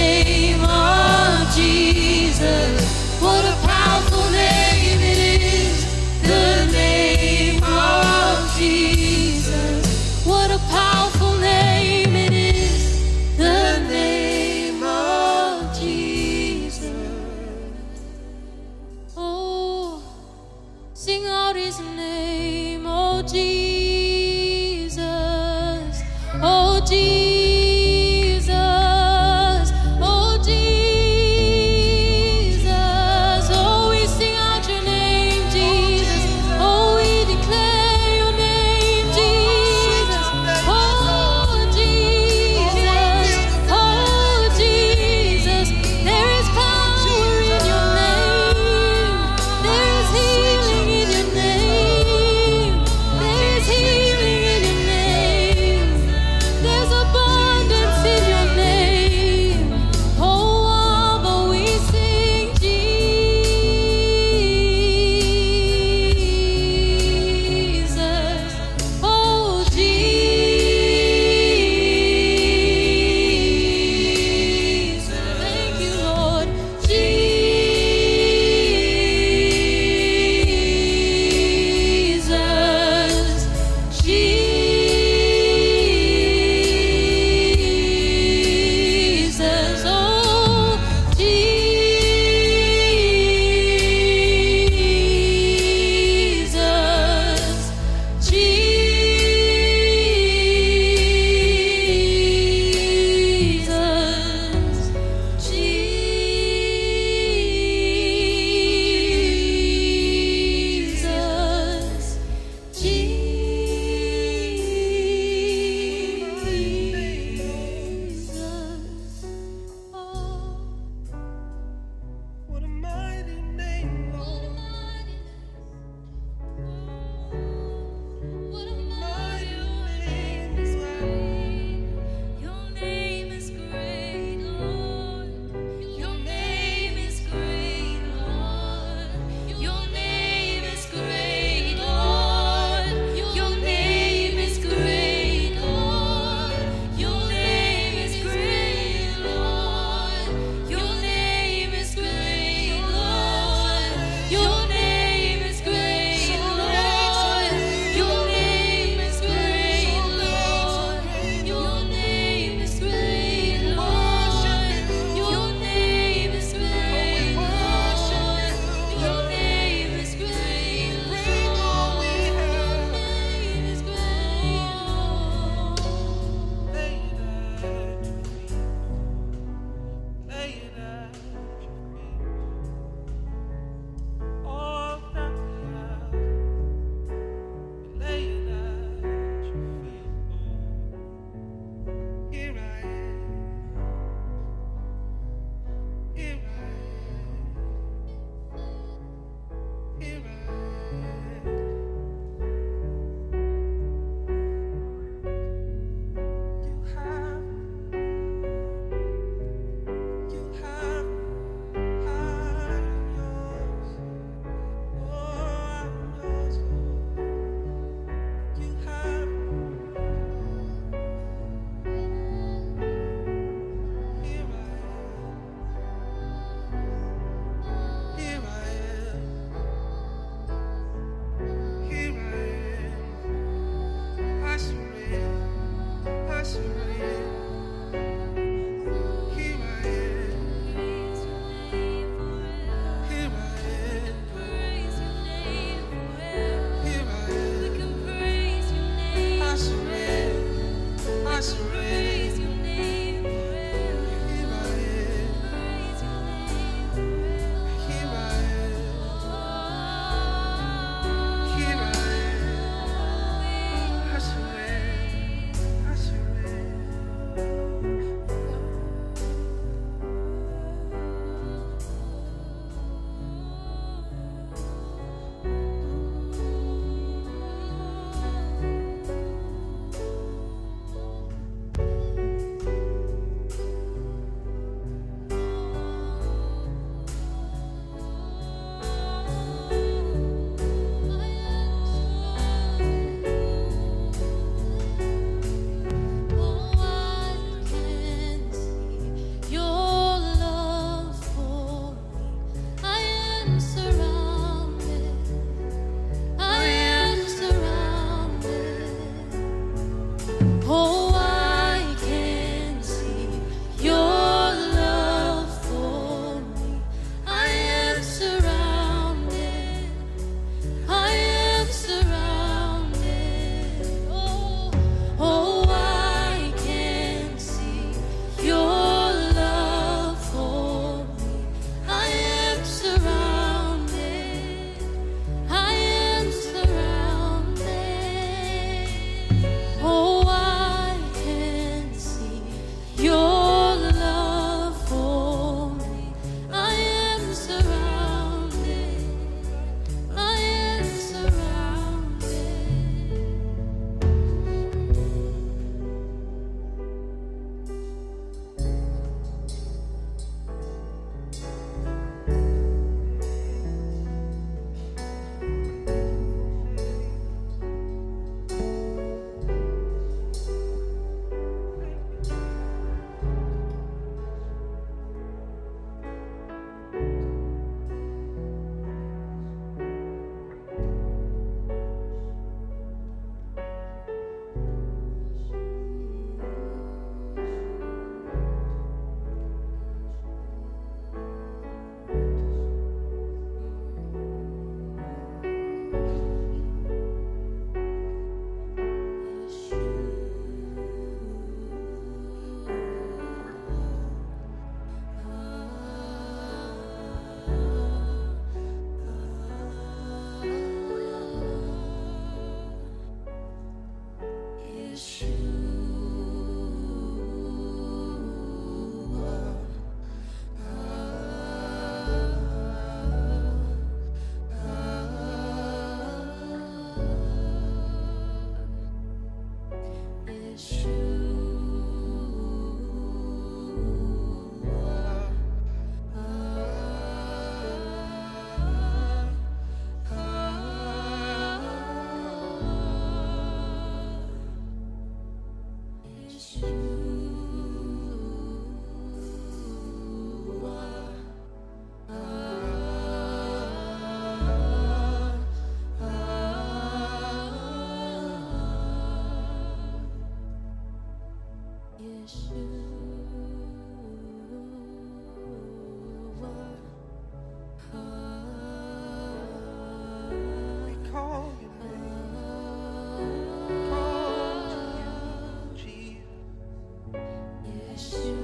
We call your name. Call to you, Jesus.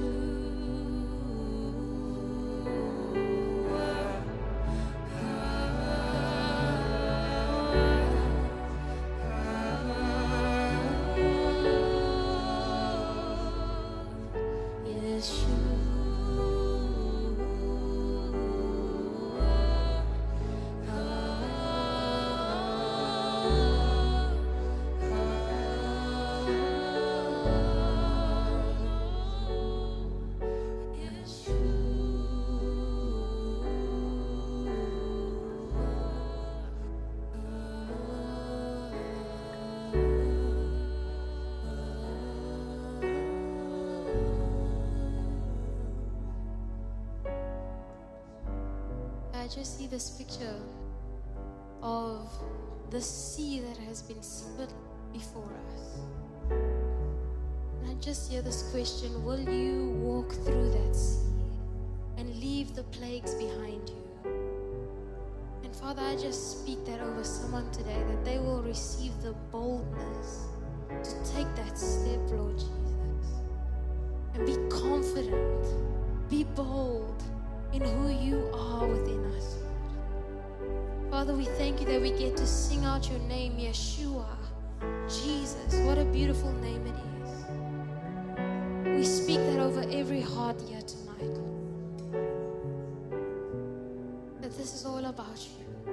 I just see this picture of the sea that has been split before us. And I just hear this question, will you walk through that sea and leave the plagues behind you? And Father, I just speak that over someone today, that they will receive the boldness to take that step, Lord Jesus, and be confident, be bold in who you are within us, Lord. Father, we thank you that we get to sing out your name, Yeshua, Jesus. What a beautiful name it is. We speak that over every heart here tonight, Lord. That this is all about you.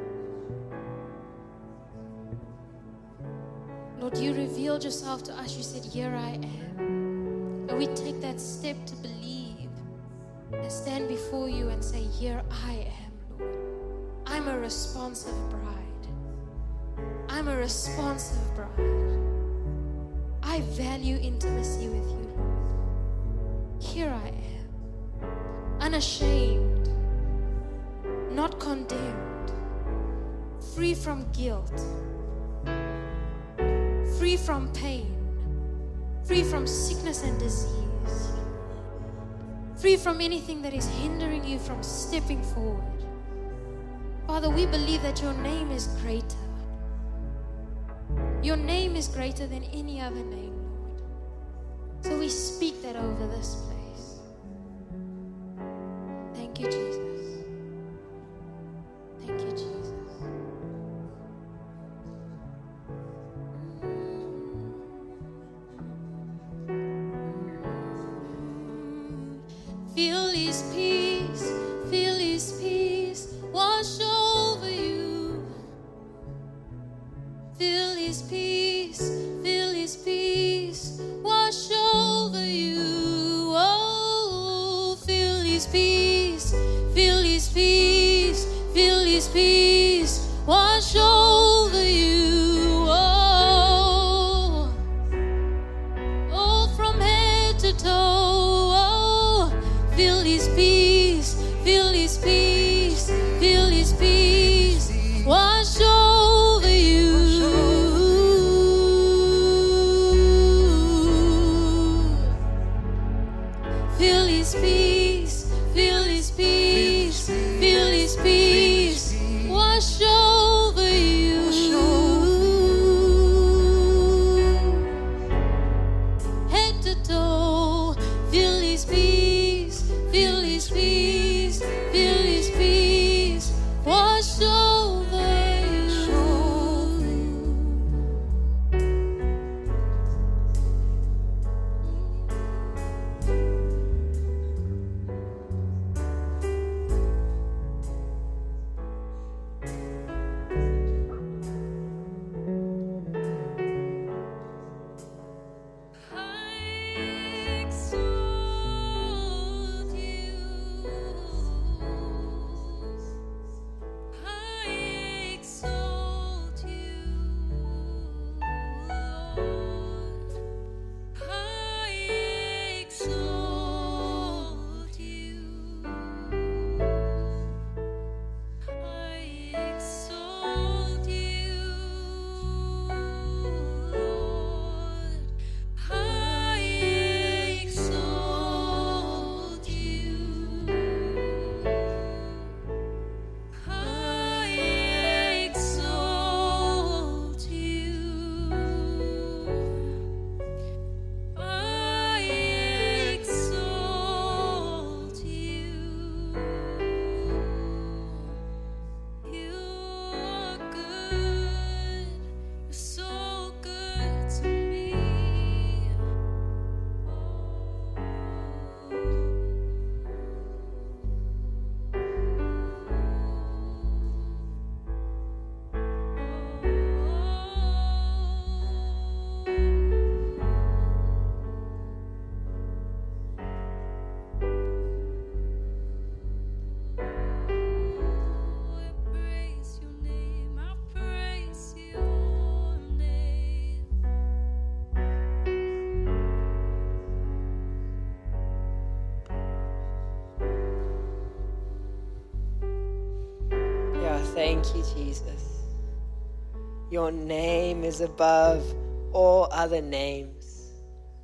Lord, you revealed yourself to us. You said, here I am. And we take that step to believe and stand before you and say, here I am, Lord. I'm a responsive bride. I'm a responsive bride. I value intimacy with you, Lord. Here I am, unashamed, not condemned, free from guilt, free from pain, free from sickness and disease, free from anything that is hindering you from stepping forward. Father, we believe that your name is greater. Your name is greater than any other name, Lord. So we speak that over this place. Thank you, Jesus. Thank you, Jesus. Feel his peace wash over you. Feel his peace wash over you. Oh, feel his peace wash over you. Oh, from head to toe. Feel his peace wash over you. Feel his peace wash over you. Head to toe, feel his peace, feel his Thank you, Jesus. Your name is above all other names.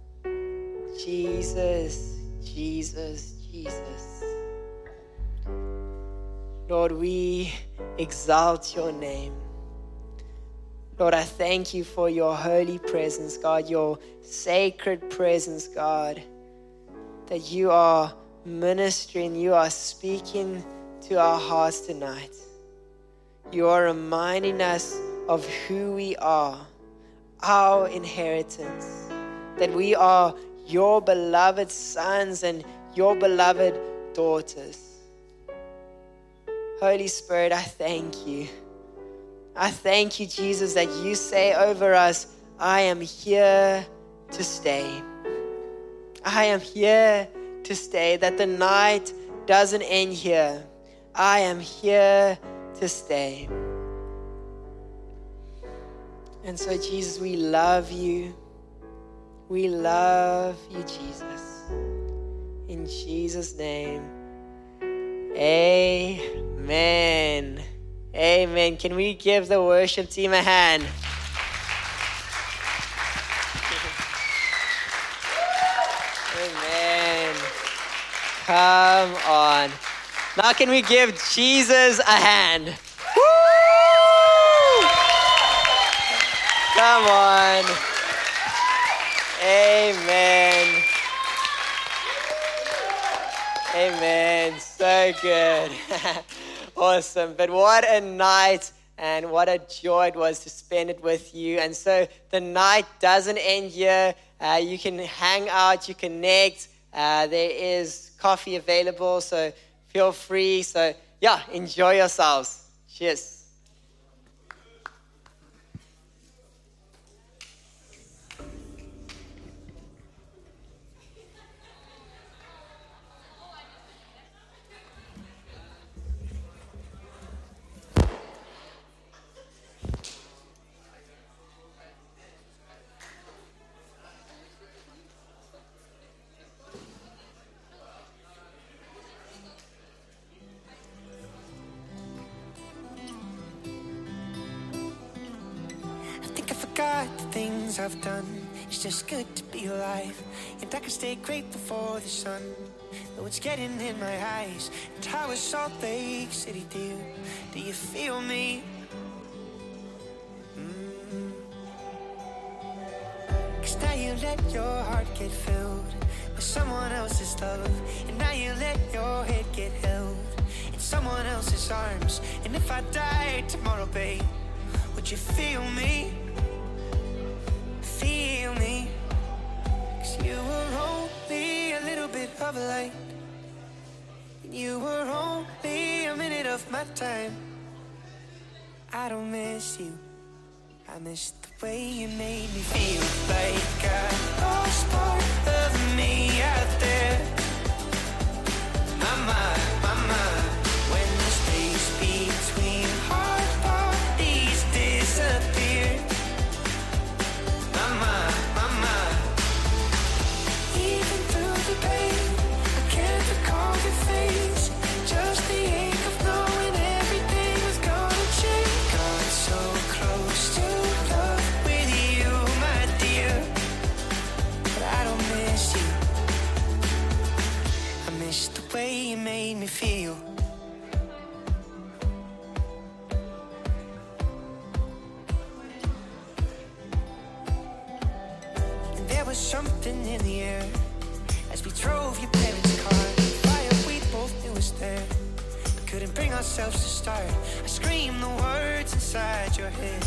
Jesus, Jesus, Jesus. Lord, we exalt your name. Lord, I thank you for your holy presence, God, your sacred presence, God, that you are ministering, you are speaking to our hearts tonight. You are reminding us of who we are, our inheritance, that we are your beloved sons and your beloved daughters. Holy Spirit, I thank you. I thank you, Jesus, that you say over us, I am here to stay. I am here to stay, that the night doesn't end here. I am here to stay. And so, Jesus, we love you. We love you, Jesus. In Jesus' name, amen. Amen. Can we give the worship team a hand? Amen. Come on. Now can we give Jesus a hand? Woo! Come on. Amen. Amen. So good. Awesome. But what a night and what a joy it was to spend it with you. And so the night doesn't end here. You can hang out, you connect. There is coffee available, so feel free. So yeah, enjoy yourselves. Cheers. The things I've done, it's just good to be alive. And I can stay grateful for the sun, though it's getting in my eyes. And how is Salt Lake City, dear? Do you feel me? Cause now you let your heart get filled with someone else's love. And now you let your head get held in someone else's arms. And if I died tomorrow, babe, would you feel me? Feel me, 'cause you were only a little bit of a light, and you were only a minute of my time. I don't miss you, I miss the way you made me feel like I lost part of me out there. My mind, when the space between heart bodies disappeared. Even through the pain, I can't recall your face. Just the ache of knowing everything was gonna change. Got so close to love with you, my dear, but I don't miss you. I miss the way you made me feel. There was something in the air as we drove your parents' car. Fire we both knew was there, but couldn't bring ourselves to start. I screamed the words inside your head,